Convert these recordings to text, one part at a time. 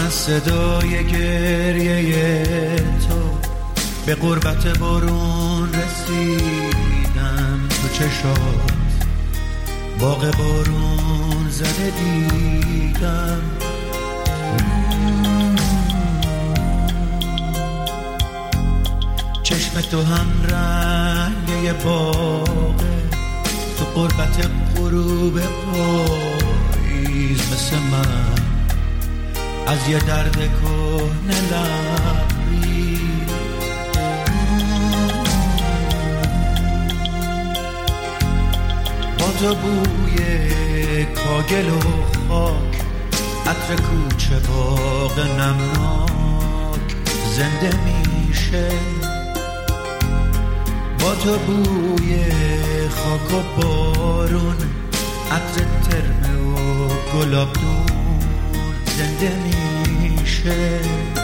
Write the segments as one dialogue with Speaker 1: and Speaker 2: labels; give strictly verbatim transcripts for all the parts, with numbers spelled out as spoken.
Speaker 1: از صدای گریه تو به غربت بارون رسیدم، تو چشات باغ بارون زده دیدم. چشم تو هم رنگ باغه، تو غربت غروب پاییز مثل من از یه درد کهنه لبری. با تو بوی کاگل و خاک، عطر کوچه باغ نمناک زنده میشه. با تو بوی خاک و بارون، عطر ترمه و گلاب دون زنده میشه.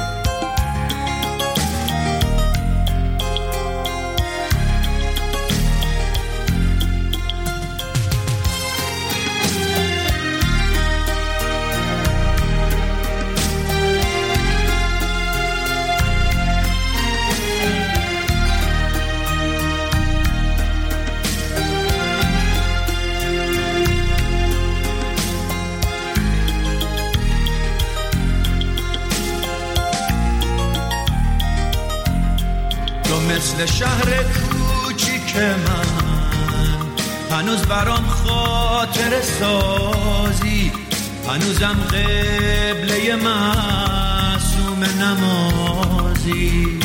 Speaker 1: مثل شهر کوچیک من هنوز برام خاطر سازی، هنوزم قبله معصوم نمازی.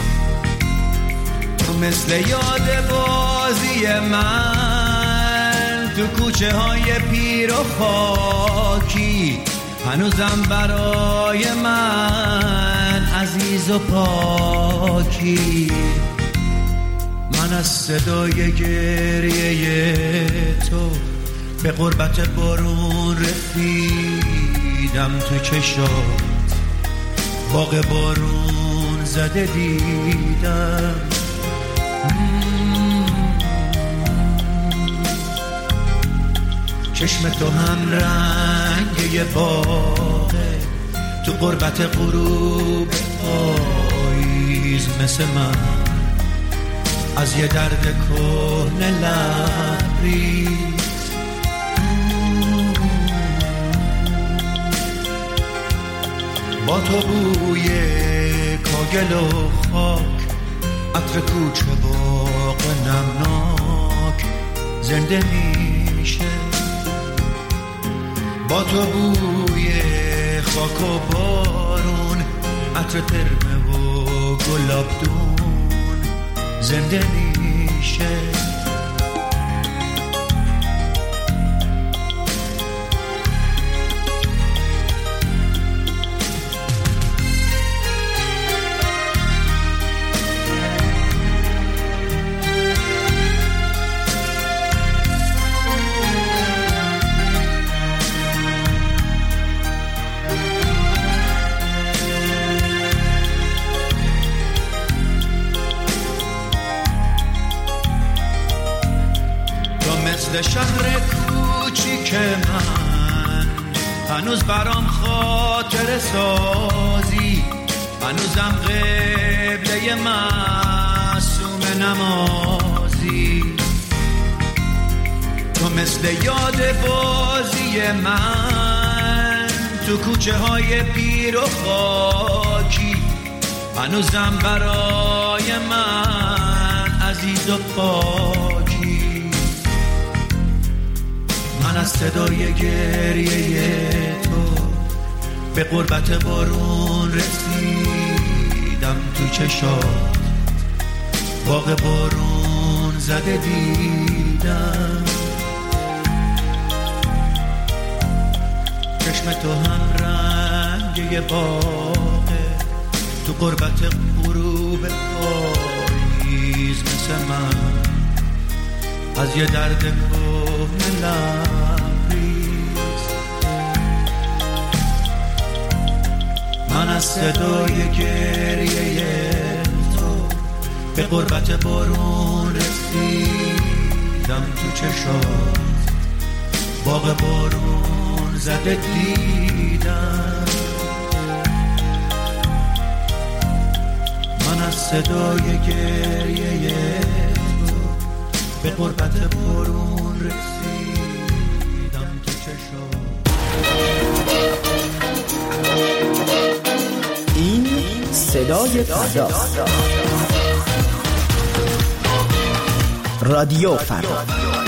Speaker 1: تو مثل یاد بازی من تو کوچه های پیر و خاکی، هنوزم برای من عزیز و پاکی. من از صدای گریه تو به غربت بارون رسیدم، تو چشات باغ بارون زده دیدم. چشم تو هم رنگ یه باغه، تو غربت غروب پاییز مثل من از یه درد کهنه لبریز. با تو بوی کاگل و خاک، عطر کوچه باغ نمناک زنده میشه. با تو بوی خاک و بارون، عطر ترمه و گلاب دون زنده میشه. مثل شهر کوچیک من هنوز برام خاطر سازی، هنوزم قبله معصوم نمازی. تو مثل یاد بازی من تو کوچه های پیر و خاکی، هنوزم برای من عزیز و پاکی. من از صدای گریه تو به غربت بارون رسیدم، تو چشات باغ بارون زده دیدم. چشم تو هم رنگ یه باغه، تو غربت غروب پاییز مثل من از یه درد کهنه لبریز. من از صدای گریه تو به غربت بارون رسیدم، تو چشات باغ بارون زده دیدم. صدای گریه تو به قربت برون رسیدم تو چشم.
Speaker 2: این صدای فردا، رادیو فردا.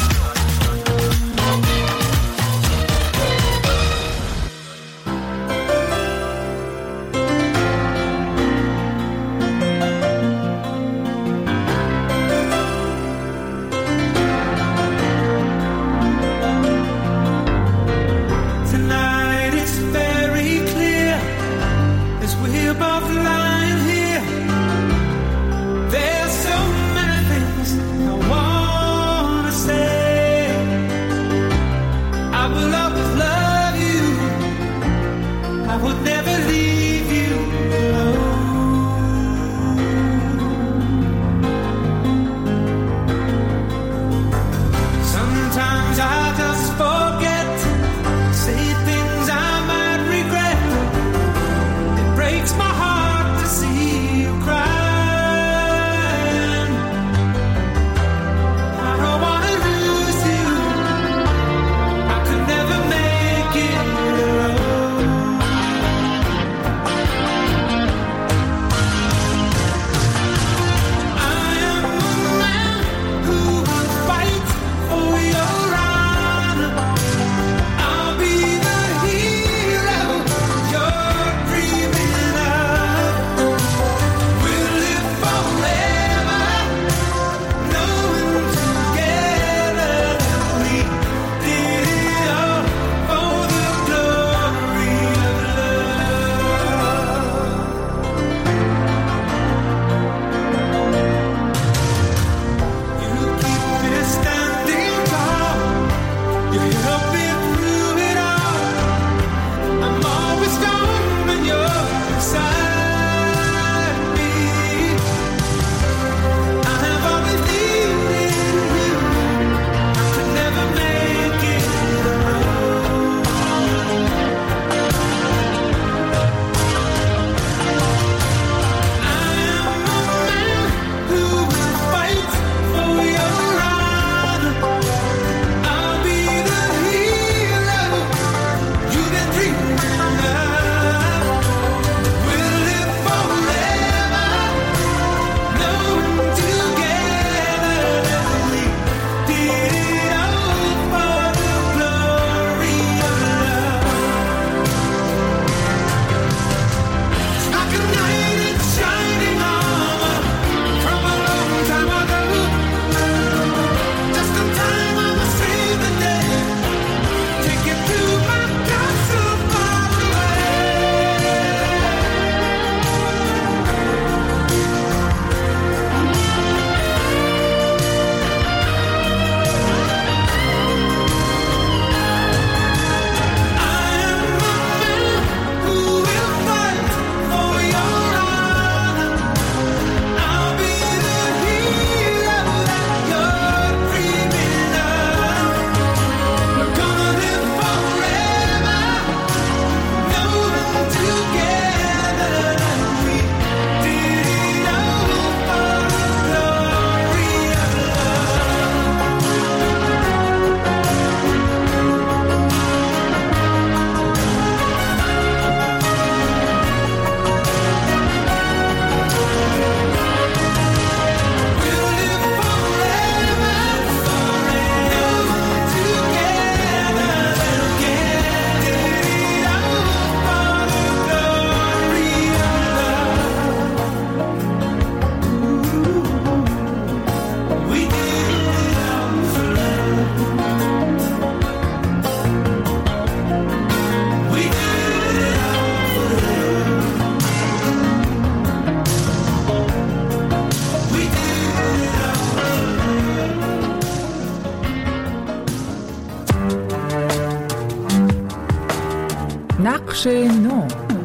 Speaker 3: نقش نو.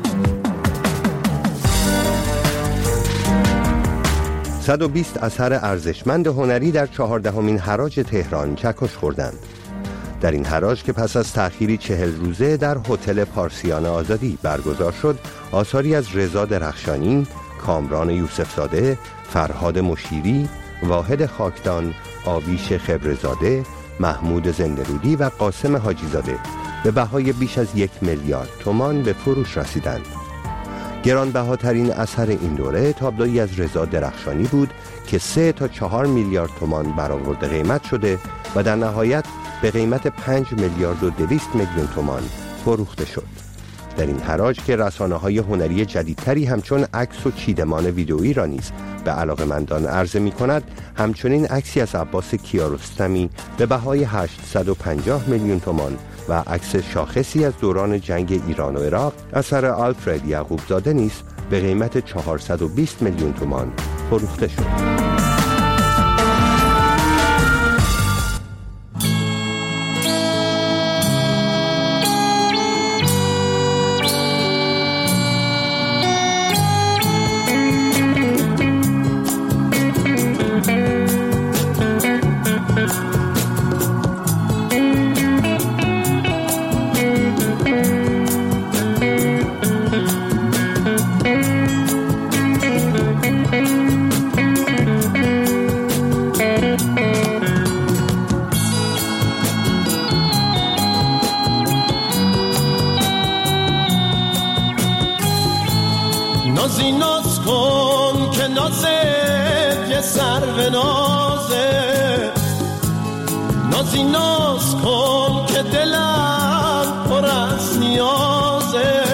Speaker 4: صد و بیست اثر ارزشمند هنری در چهاردهمین حراج تهران چکش خوردند. در این حراج که پس از تأخیری چهل روزه در هتل پارسیان آزادی برگزار شد، آثاری از رضا درخشانی، کامران یوسفزاده، فرهاد مشیری، واحد خاکدان، آویش خبرزاده، محمود زندرودی و قاسم حاجیزاده به بهای بیش از یک میلیارد تومان به فروش رسیدند. گرانبهاترین اثر این دوره تابلویی از رضا درخشانی بود که سه تا چهار میلیارد تومان برآورده قیمت شده و در نهایت به قیمت پنج میلیارد و دویست میلیون تومان فروخته شد. در این حراج که رسانه‌های هنری جدیدتری همچون عکس و چیدمان ویدئویی را نیز به علاقه‌مندان عرضه می‌کند، همچنین عکسی از عباس کیارستمی به بهای هشتصد و پنجاه میلیون تومان و عکس شاخصی از دوران جنگ ایران و عراق اثر آلفرد یعقوبزاده نیز به قیمت چهارصد و بیست میلیون تومان فروخته شد.
Speaker 3: نازی ناز کن که نازت یه سرو نازه، نازی ناز کن که دلم پر از نیازه،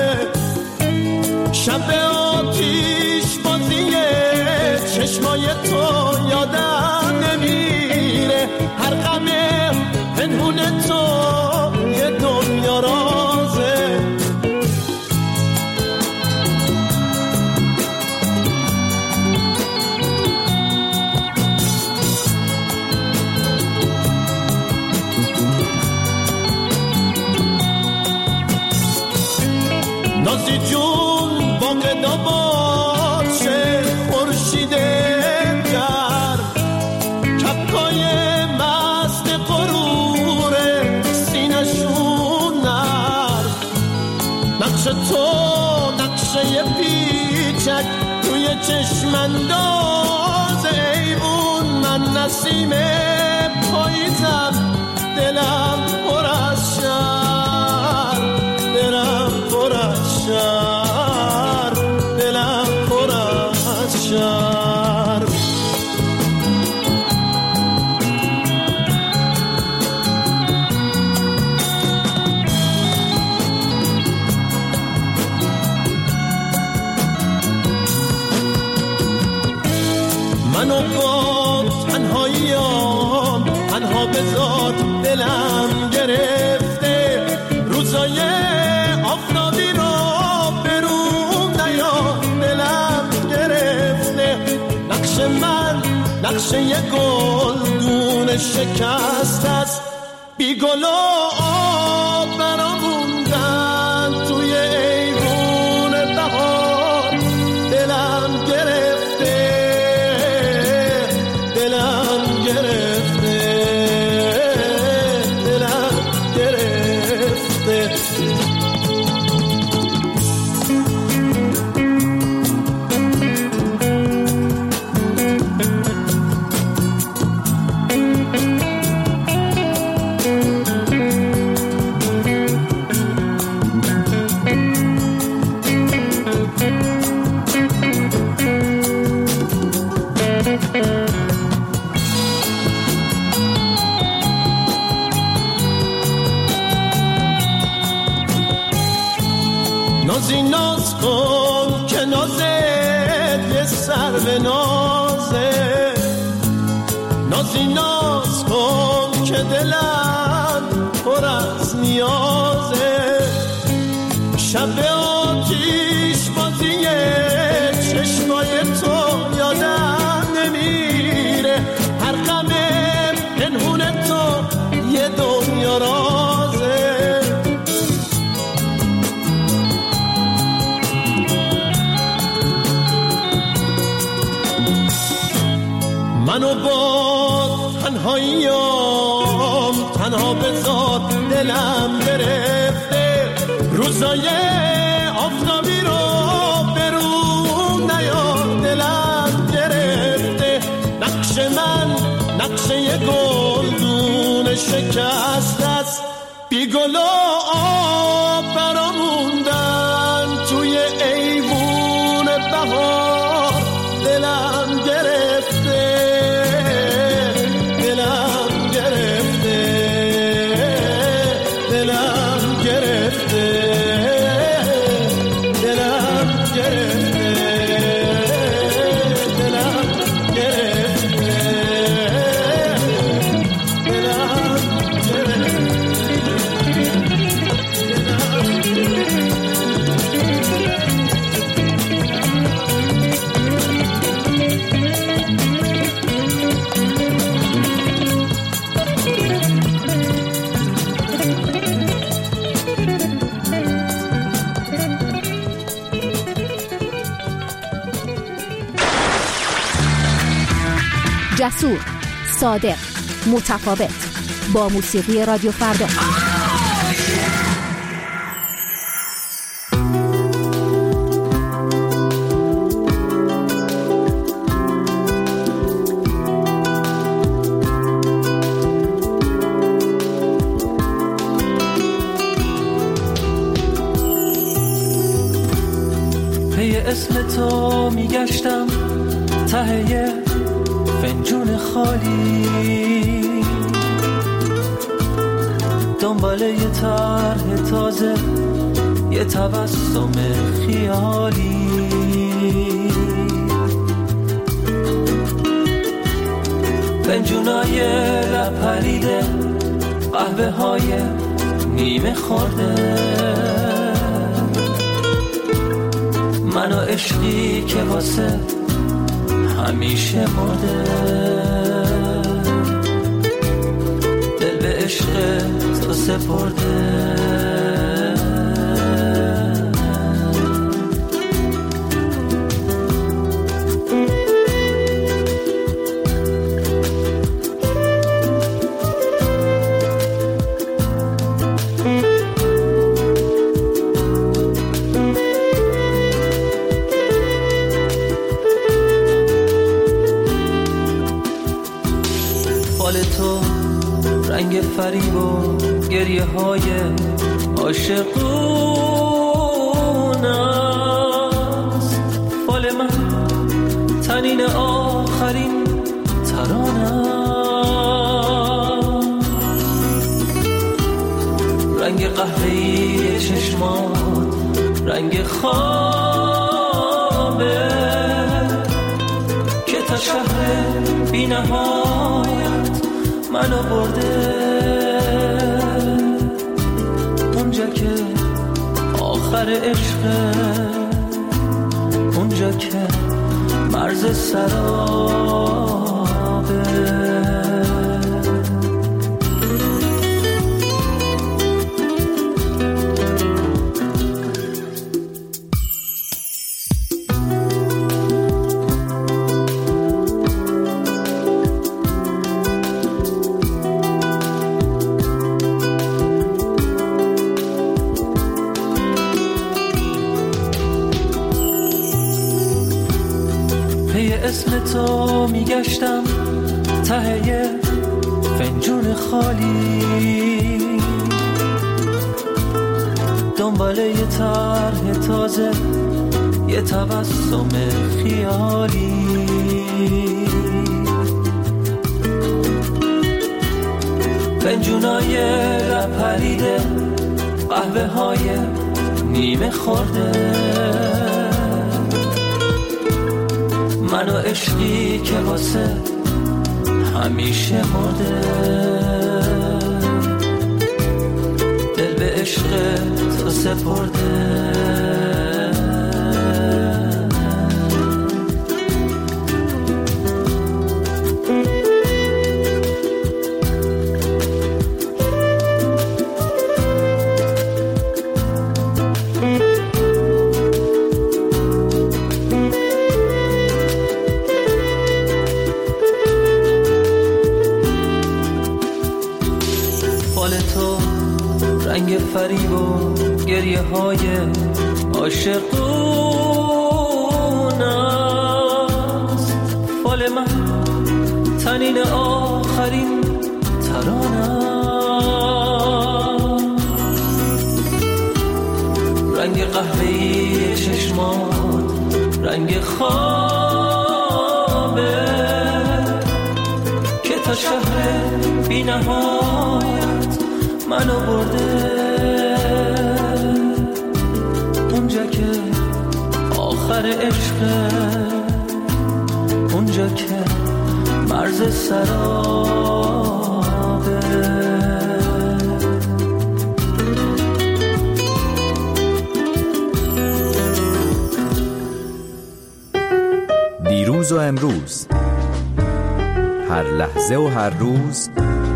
Speaker 3: شب آتیش بازیه چشمای تو یادم نمیره، هر غم پنهون تو یه دنیا رازه. نازی جون باغ داباد شه خورشید گرم، کپکای مست غرور سینشون نرم، نقش تو نقشه پیچک توی چشم اندازه، ای اون من نسیم پاییزم دلم پر از شرم، دلم پر از شرم، دلم پر از شرم. منو با تنهاییام تنها بذار، دلم گرفته روزای آفتابی رو برون نیا، دلم گرفته نقش من نقشه یه گلدون شکست است، بی گل و آب برام موندن توی ایوون بهار، دلم گرفته دلم گرفته دلم گرفته. نازی ناز کن که نازت یه سرو نازه، نازی ناز کن که دلم پر از نیازه، شب آتیش بازیه چشمای تو یادم نمیره، هر غم پنهون تو یه دنیا رازه. منو با تنهاییام تنها بذار، دلم گرفته روزای آفتابی رو برون نیا، شکست است، بی گل و آب براموندن توی ایوون بهار. دلم گرفته دلم گرفته دلم گرفته دلم گرفته دلم گرفته
Speaker 5: جسور، صادق، متفاوت، با موسیقی رادیو فردا.
Speaker 6: پی اسم تو میگشتم ته فنجون خالی، دنبال یه طرح تازه، یه تبسم خیالی. فنجونای لپریده، قهوه های نیمه خورده، من و عشقی که واسه همیشه مرده. دل به عشق تو سپرده. رنگ فریب و گریه های عاشقون است، فال من تنین آخرین ترانه. رنگ قهوه‌ای چشمات رنگ خوابه که تا شهر بی نهایت منو برده. اونجا که آخر عشقه، اونجا که مرز سرابه. اسم تو میگشتم ته فنجون خالی، دنبال یه طرح تازه، یه تبسم خیالی. فنجونای لپریده، قهوه های نیمه خورده، من و عشقی که واسه همیشه مرده. دل به عشق تو سپرده. رنگ فریب و گریه های عاشقون است، فال من تنین آخرین ترانه. رنگ قهوه‌ای چشمات رنگ خوابه که تا شهر بی نهایت منو برده، اونجا که آخر عشقه، اونجا که مرز سرابه.
Speaker 7: دیروز و امروز، هر لحظه و هر روز،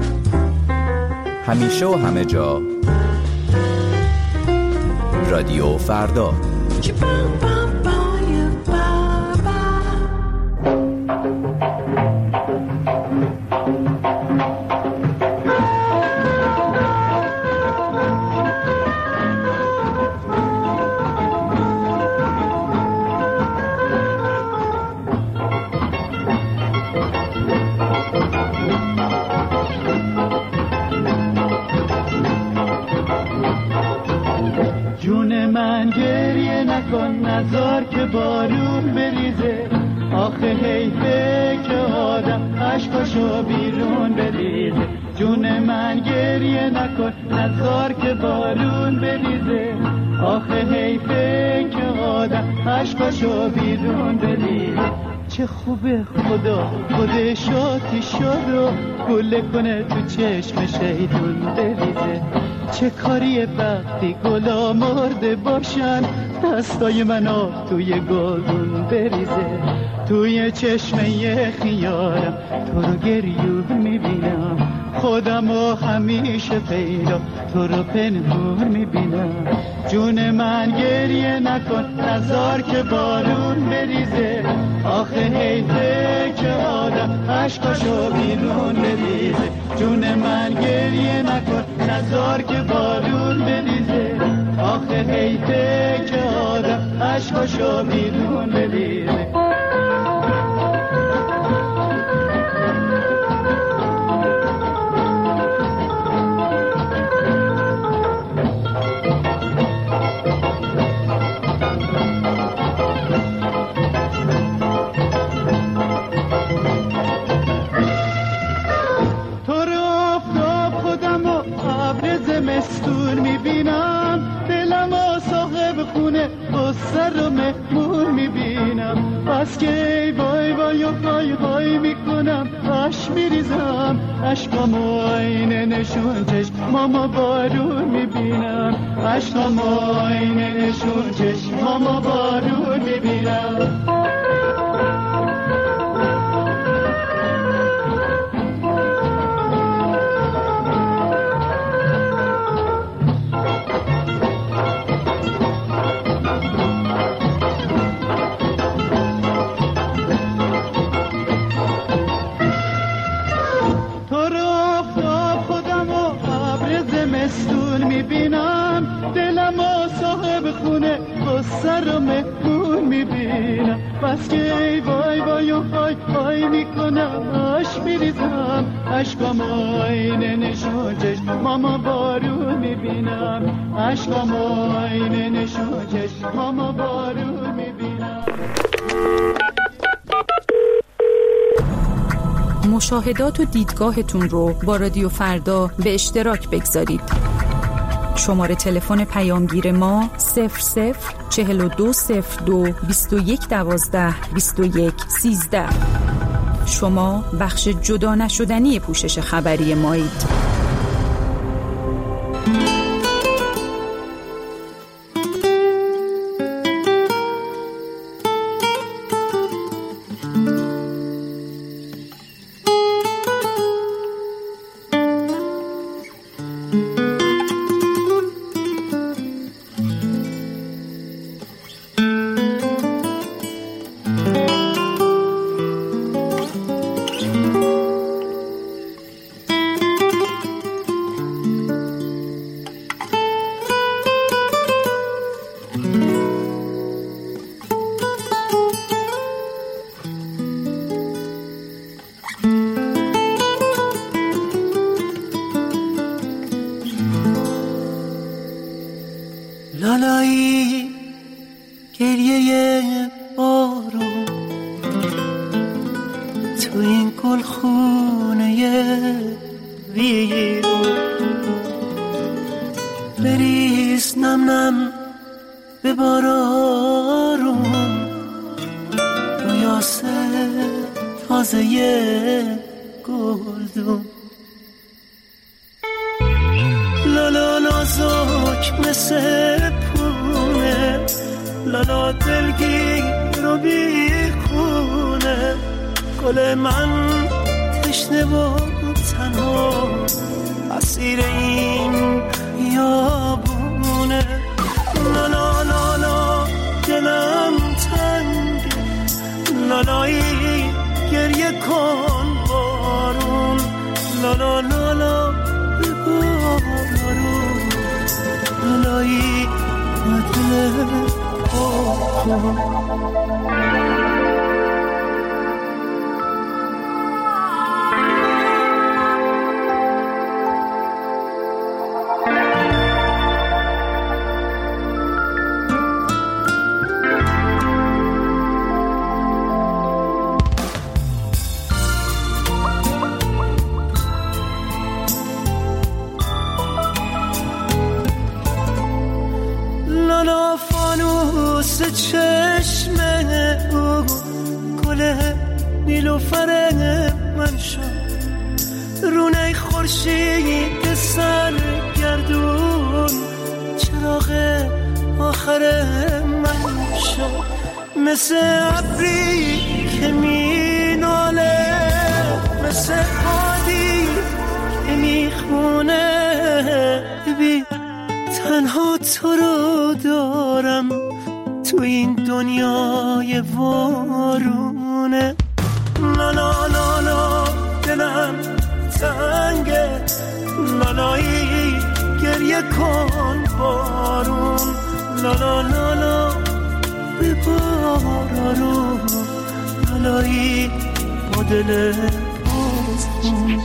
Speaker 7: همیشه و همه جا، رادیو فردا.
Speaker 3: جون من گریه نکن، نذار که بارون بریزه، آخه حیفه که آدم عشقاشو بیرون بریزه. جون من گریه نکن، نذار که بارون بریزه، آخه حیفه که آدم عشقاشو بیرون بریزه. چه خوبه خدا خودش آتیش شد و گله کنه تو چشم شیطون بریزه. چه کاریه وقتی گلا مرده باشن، دستای من آب توی گلدون بریزه. توی چشمه خیارم تو رو گریون میبینم، خودم رو همیشه پیدا تو رو پنهون میبینم. جون من گریه نکن، نذار که بارون بریزه، آخه حیفه که آدم عشقاشو بیرون بریزه. جون من گریه نکن، نذار که بارون بریزه، آخه حیفه که آدم عشقاشو بیرون بریزه. مستون میبینم، دلم و صاحب خونه بستر و مهمون میبینم. بس که ای وای وای و وای وای میکنم، اش میریزم، عشقم و آینه نشون چشمام بارون میبینم. عشقم و آینه نشون چشمام بارون میبینم. سر و مهمون میبینم. بس که ای وای وای و وای وای میکنم، آش میریزم، عشقم آینه نشون چشمام بارون میبینم. عشقم آینه نشون چشمام بارون میبینم.
Speaker 5: مشاهدات و دیدگاهتون رو با رادیو فردا به اشتراک بگذارید. شماره تلفن پیامگیر ما صفر صفر چهل و دو صفر دو بیست و یک دوازده بیست و یک سیزده. شما بخش جدا نشدنی پوشش خبری مایید.
Speaker 6: لالایی گریه بارون تو این گلخونه ویرون، بریز نم نم به بارارون، رویاسه تازه گلدون. لالا نازک مثل پونه، لالا دلگیر و بیخونه، گل من تشنه و تنها اسیر این بیابونه. لالا لالا دلم تنگه، لالایی گریه کن بارون، لالا لالا بارون، لالایی دل کن. چشمه او گل نیلوفر من شد، رونه خورشید سرگردون چراغ آخر من شد، مثل ابری که می ناله، مثل بادی که می خونه. ببین تنها تو رو دارم تو این دنیای وارونه. لالا لالا دلم تنگه، لالایی گریه کن بارون، لالا لالا به بارون، لالایی با دل بازون.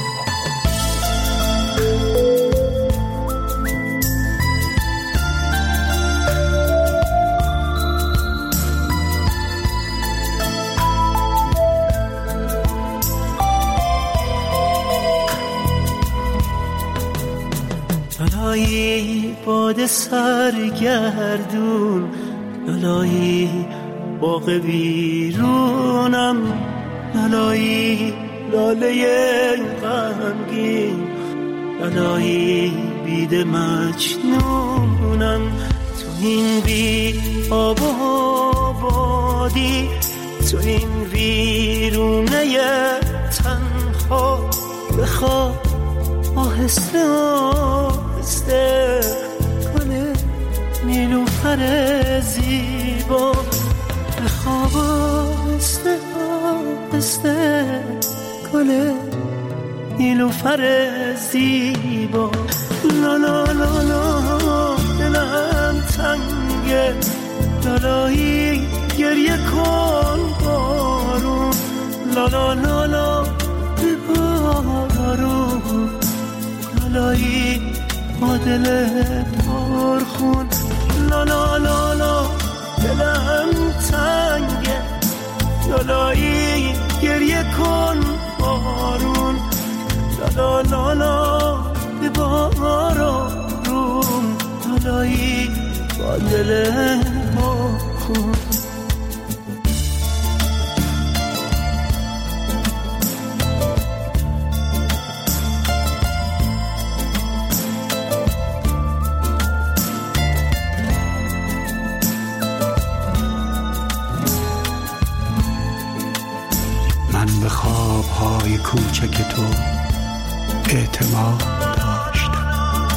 Speaker 6: لالایی باد سرگردون، لالایی باغ ویرونم، لالایی لاله غمگین، لالایی بید مجنونم. تو این بی آب و بادی، تو این ویرونه تنها، بخواب آهسته آهسته گل نیلوفر زیبا، بخواب آهسته آهسته گل نیلوفر زیبا. لالا لالا دلم تنگه، لالایی گریه کن بارون، لالا لالا به بارون، لالایی با دل پرخون. لالا لالا دلم تنگه، لالایی گریه کن بارون، لالا لالا به بارون، لالایی با دل پرخون.
Speaker 1: به خوابهای کوچک تو اعتماد داشتم،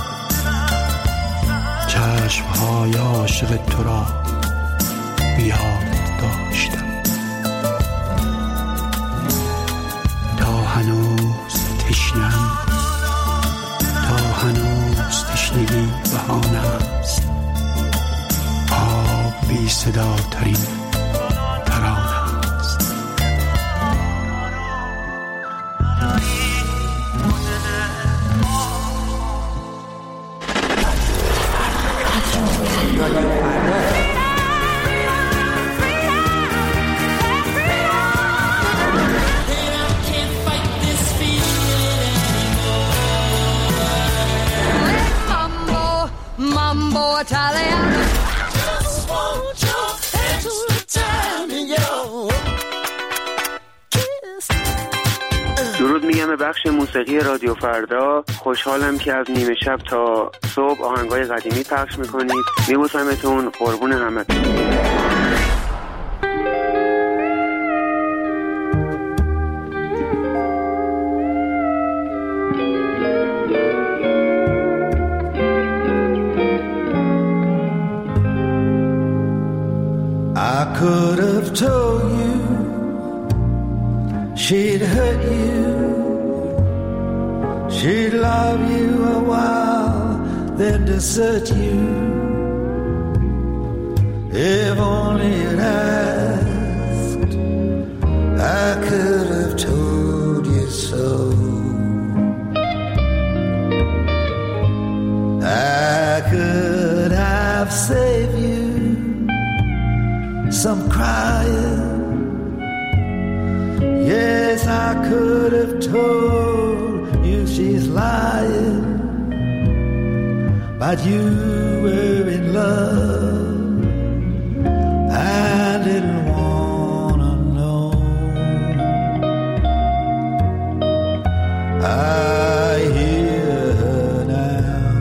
Speaker 1: چشمهای عاشق تو را بیاد داشتم، تا هنوز تشنم، تا هنوز تشنگی بهانه است، آب بی صدا ترین ترانه.
Speaker 8: درود میگم به بخش موسیقی رادیو فردا. خوشحالم که از نیمه شب تا صبح آهنگای قدیمی پخش میکنید. میبوسمتون، قربون همتون.
Speaker 6: I could have told you she'd hurt you, she'd love you a while, then desert you. If only you'd asked, I could have told you so. I could have saved you some crying. Yes, I could have told you she's lying, but you were in love and didn't wanna know. I hear her now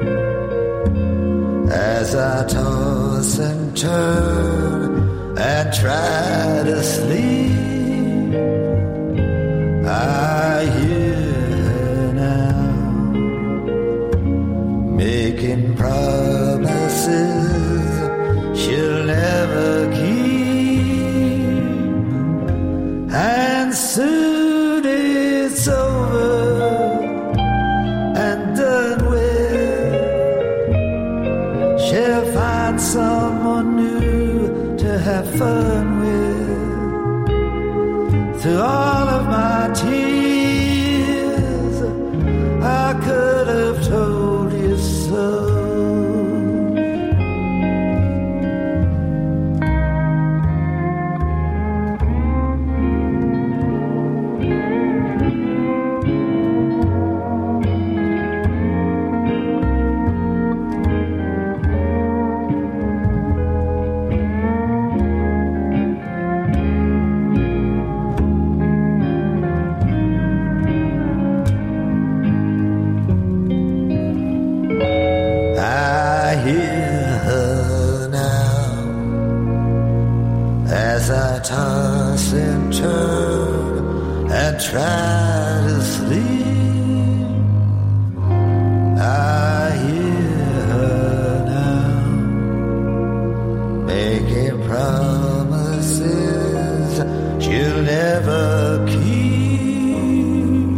Speaker 6: as I toss and turn and try to sleep. I hear her now making promises she'll never keep, and soon it's over and done with. She'll find someone new to have fun with. Through all of my tears, I could have told you so. Toss and turn and try to sleep. I hear her now making promises she'll never keep,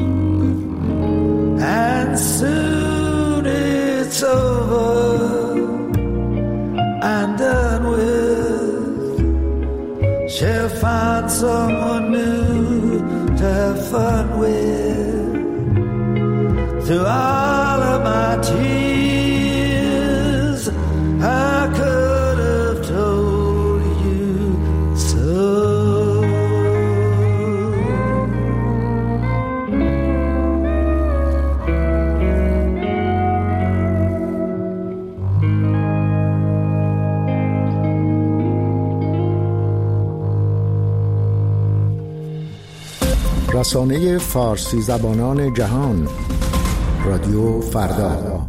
Speaker 6: and soon it's over and done with. She'll find someone new to have fun with. Through all of my tears, I could have told you so.
Speaker 9: رسانه فارسی زبانان جهان، رادیو فردا.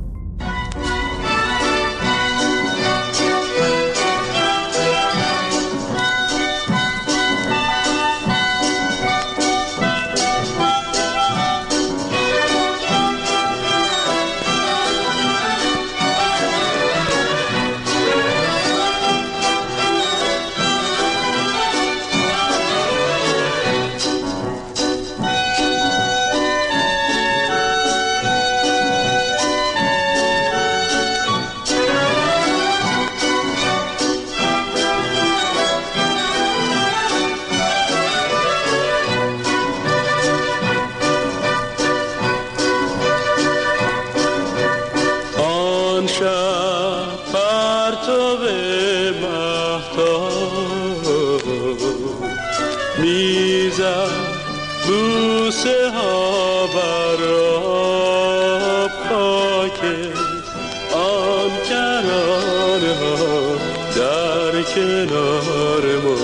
Speaker 10: بوسه ها بر آب خاک آن کرانه ها در کنار ما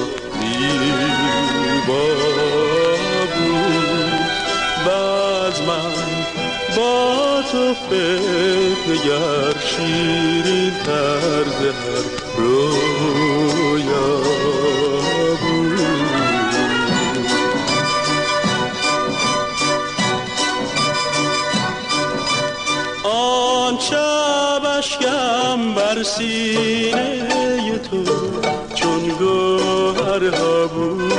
Speaker 10: زیبا بود. باز من با تو فکر نگر شیرین طرز هر رویا بود. آن شب اشکم بر سینه تو چون گوهرها بود.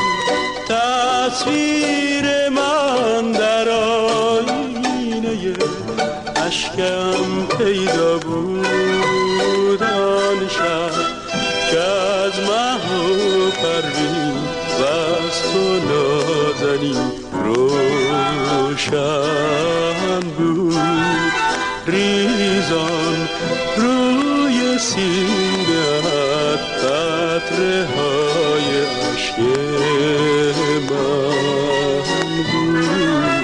Speaker 10: تصویر من در آینه اشکم پیدا بود. آن شب که از مه و پروین و از تو نازنین روشن بود. ریزان روی سینه‌ات قطره های عشق من بود.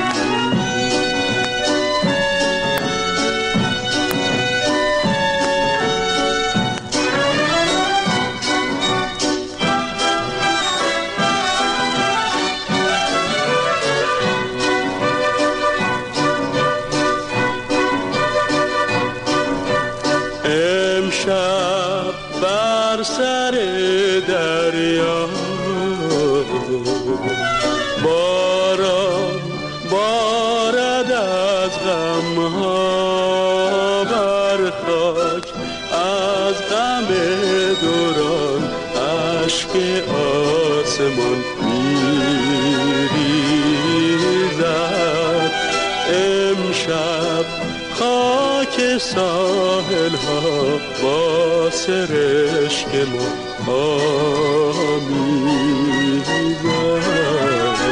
Speaker 10: امشب بر سر دریا باران بارد از غمها بر خاک. از غم دوران اشک آسمان میریزد. امشب خاک ساحل ها با سرشک ما آمیزد.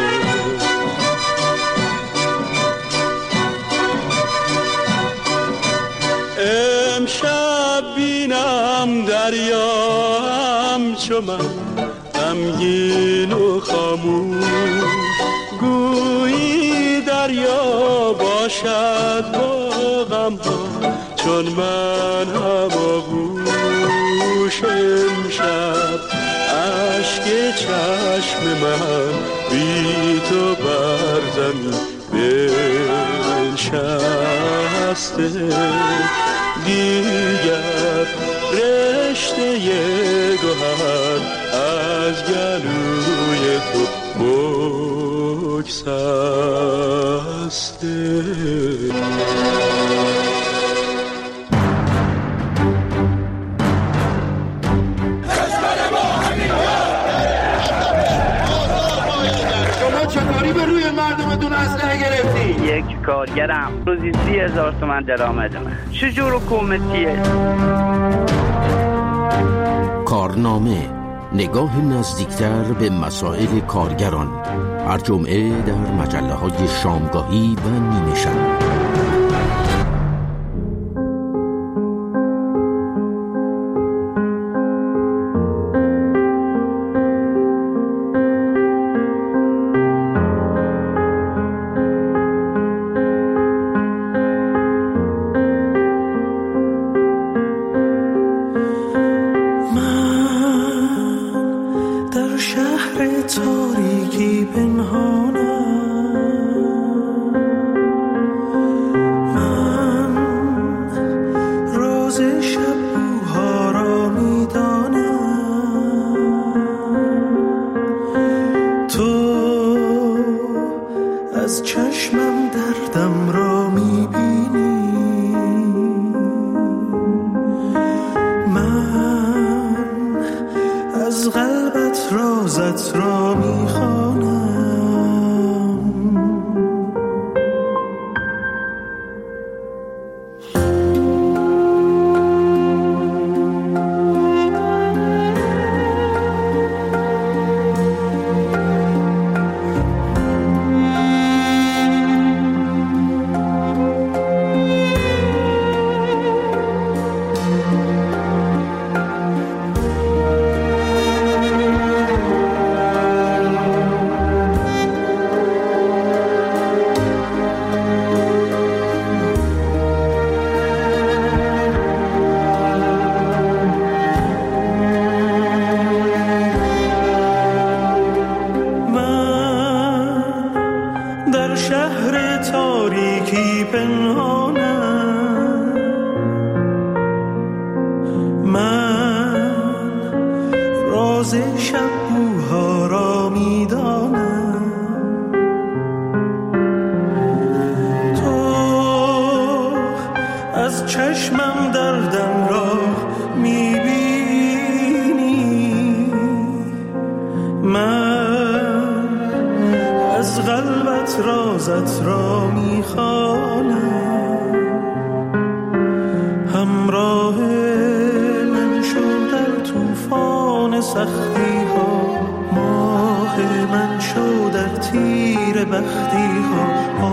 Speaker 10: امشب بینم دریا همچو من غمگین و خاموش. گویی دریا باشد با غم ها چون من هماغوش. امشب اشک چشم من بی تو بر زمین بنشسته. دیگر رشته گوهر از گلوی تو بگسسته.
Speaker 11: شما چطوری به روی مردمتون اسلحه گرفتی؟
Speaker 12: یک کارگرم روزی سی هزار تومن درآمدمه. چجور حکومتیه؟
Speaker 13: کارنامه، نگاه نزدیکتر به مسائل کارگران. هر جمعه در مجله های شامگاهی و نیمه شب.
Speaker 6: راز شب بوها را میدانم. تو از چشمم دردم را میبینی، من از قلبت رازت را میخوانم. همراه من شو در طوفان سختی ها، ماه من شو در تیر بختی ها،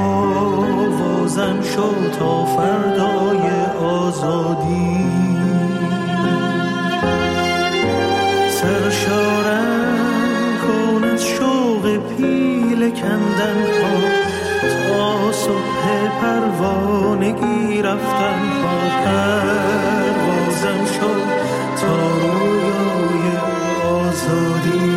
Speaker 6: آوازم شو تا فردای آزادی. سرشارم کن از شوق پیل کندن ها، تا صبح پروانگی رفتن ها. پروازم شد تا رویای آزادی.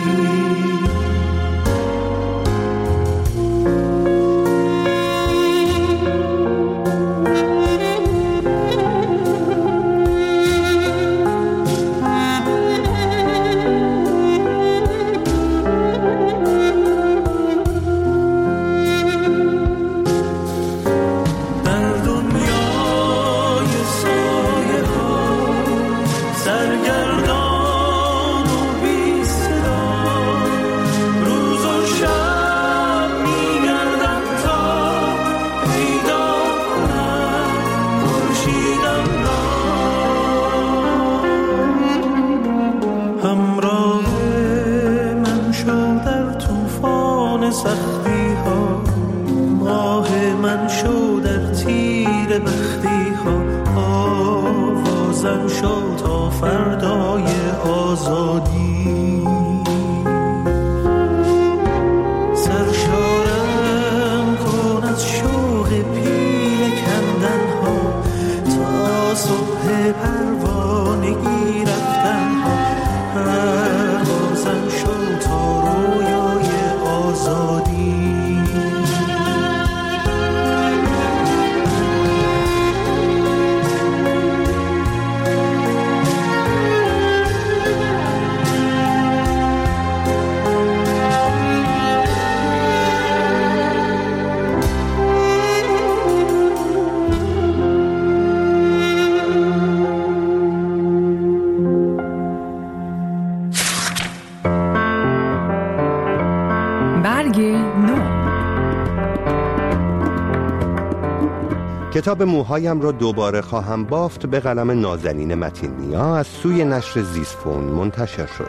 Speaker 4: کتاب موهایم را دوباره خواهم بافت به قلم نازنین متین نیا از سوی نشر زیسفون منتشر شد.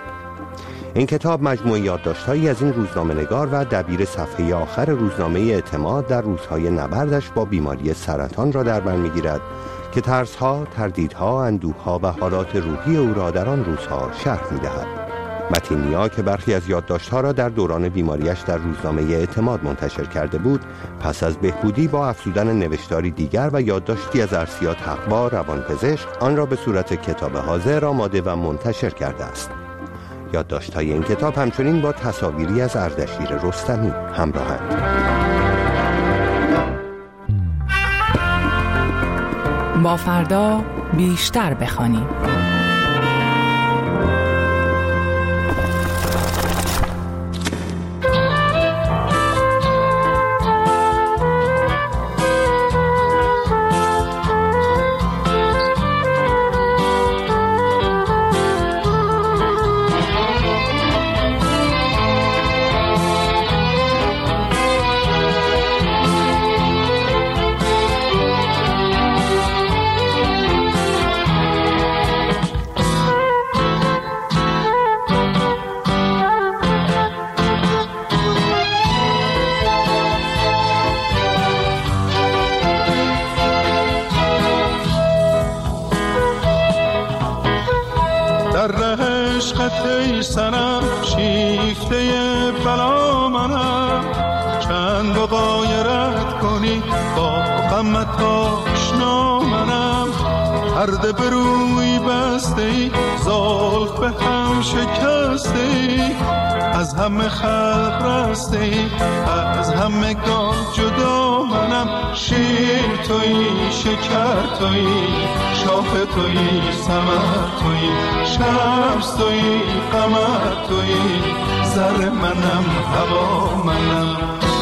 Speaker 4: این کتاب مجموعه یادداشت‌هایی از این روزنامه‌نگار و دبیر صفحه آخر روزنامه اعتماد در روزهای نبردش با بیماری سرطان را در بر می‌گیرد که ترس‌ها، تردیدها، اندوه‌ها و حالات روحی او را در آن روزها شرح می‌دهد. متین نیا که برخی از یادداشت‌ها را در دوران بیماریش در روزنامه اعتماد منتشر کرده بود، پس از بهبودی با افزودن نوشتاری دیگر و یادداشتی از ارسیا تقوا روانپزشک آن را به صورت کتاب حاضر آماده و منتشر کرده است. یادداشت‌های این کتاب همچنین با تصاویری از اردشیر رستمی همراهند.
Speaker 5: با فردا بیشتر بخوانیم.
Speaker 10: ای سنم شیفته بلا منم، چند بغایرت کنی با غمت آشنا منم. پرده به روی بسته ای، زلف به هم شکسته ای، از همه خلق رسته ای، از همه گان جدا منم. شیر تویی، شکر تویی، شاخ تویی، ثمر تویی، شمس تویی، قمر زر منم هوا منم.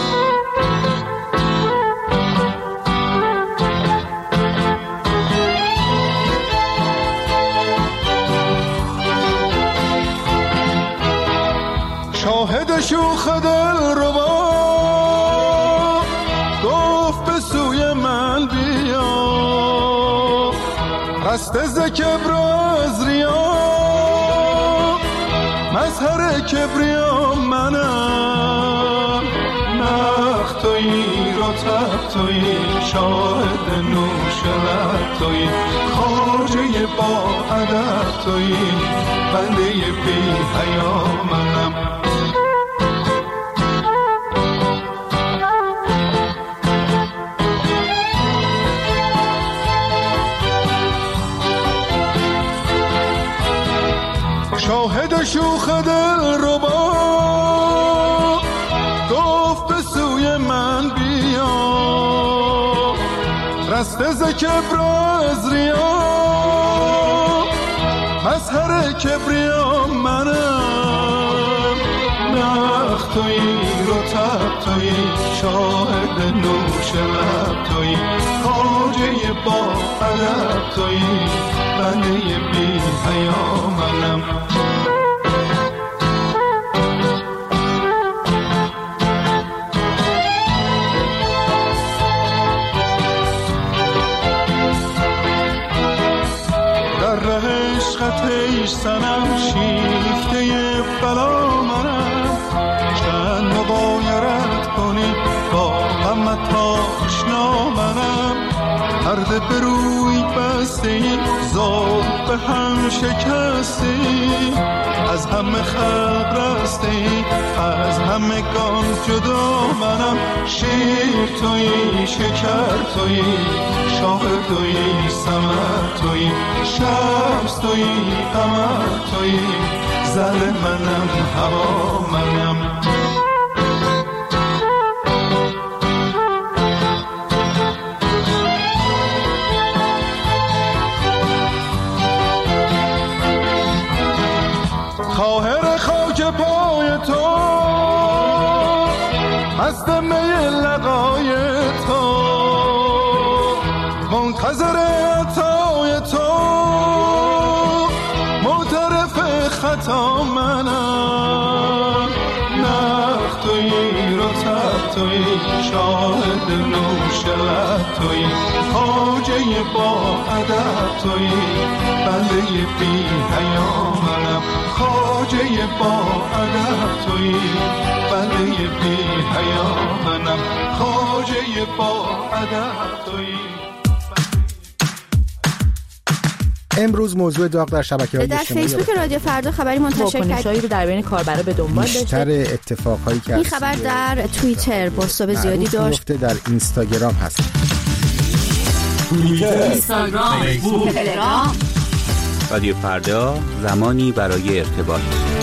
Speaker 10: شاهد شوخ دل ربا گفت به سوی من بیا، رسته ز کبر از ریا، مظهر کبریا منم. نخ تویی رطب تویی شاهد نوش لب تویی، خواجه با ادب تویی بنده بی حیا منم. شاهد شوخ دل ربا گفت به سوی من بیا، رسته ز کبر از ریا، مظهر کبریا منم. نخ تویی رطب تویی شاهد نوش لب تویی، خواجه با ادب تویی بنده بی حیا منم. عشقت سنم شیفته بلا منم، چند مغایرت کنی با غمت آشنا منم. پرده به روی بسته ای زود به هم شکسته ای، از همه خلق رسته ای از همه گان جدا منم. شیر تویی شکر تویی شاهد تویی ثمر تویی، شمس تویی قمر تویی زر منم هوا منم. خواهر خاک پای تو مست می لقای تو، منتظر عطای تو معترف خطا منم. نخ تویی رطب تویی شاهد نوش لب تویی، خواجه با ادب تویی بنده بی حیا منم. خواجه با ادب تویی بنده بی حیا منم. خواجه با ادب تویی.
Speaker 9: امروز موضوع داغ در شبکه‌های اجتماعی
Speaker 14: در فیسبوک رادیو فردا خبری منتشر کرد.
Speaker 2: واکنش‌هایی رو در بین کاربرا به دنبال داشته.
Speaker 9: بیشتر اتفاقهایی که
Speaker 14: این خبر در توییتر بازتاب زیادی داشت.
Speaker 9: در اینستاگرام هست.
Speaker 1: توییتر،
Speaker 5: اینستاگرام، فیسبوک، تلگرام.
Speaker 15: رادیو فردا، زمانی برای ارتباط.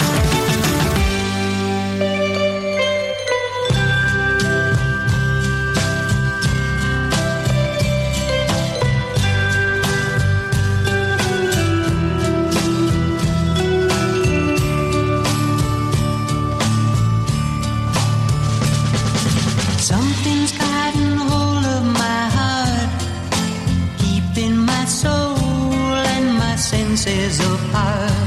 Speaker 16: Something's gotten hold of my heart, keeping my soul and my senses apart.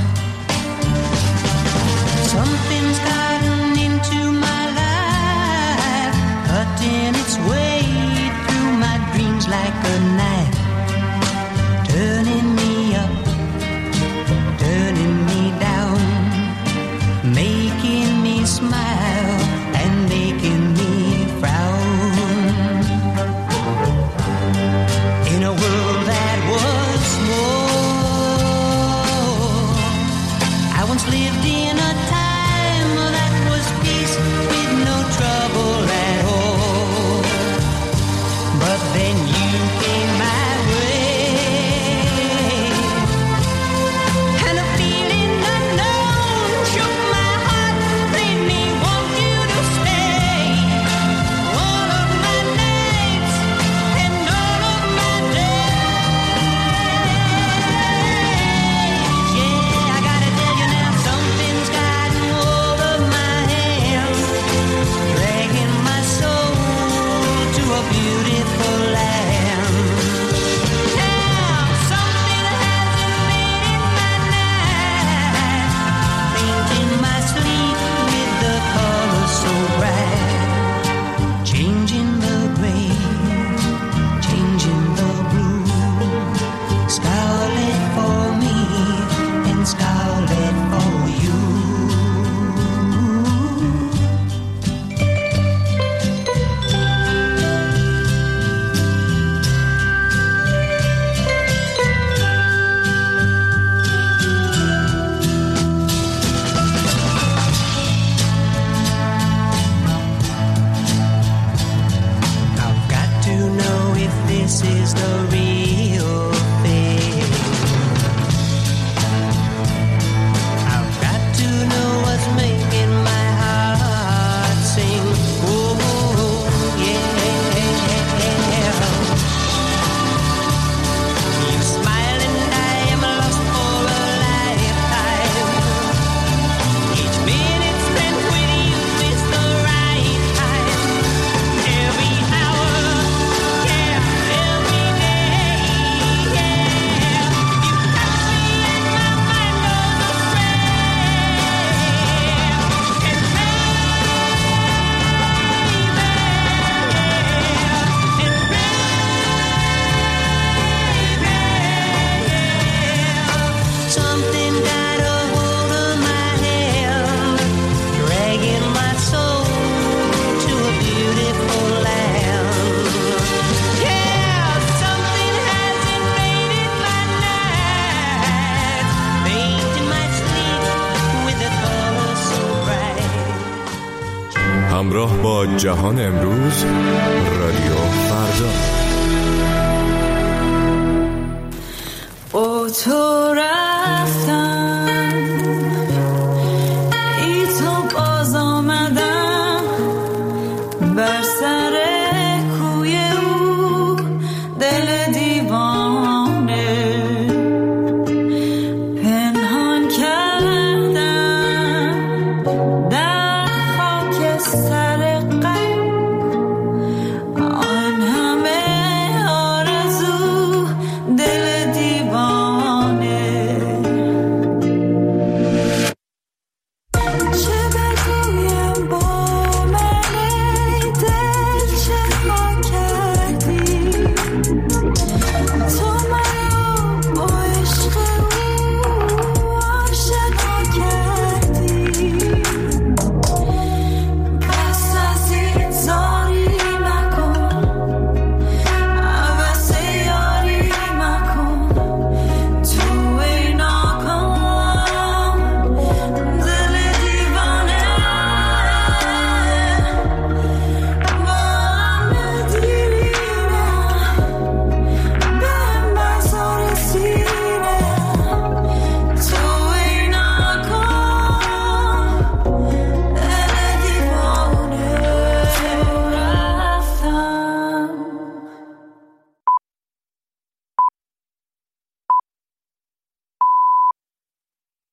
Speaker 16: Something's gotten into my life, cutting its way through my dreams like a knife, turning me up, turning me down, making me smile and making me frown. In a world that was small, I once lived in a time that was peace with no trouble at all. But then you came my way, and a feeling unknown shook my heart, made me want you to stay. All of my nights and all of my days. Yeah, I gotta tell you now, something's gotten
Speaker 17: همراه با جهان امروز، رادیو فردا.
Speaker 16: با تو رفتم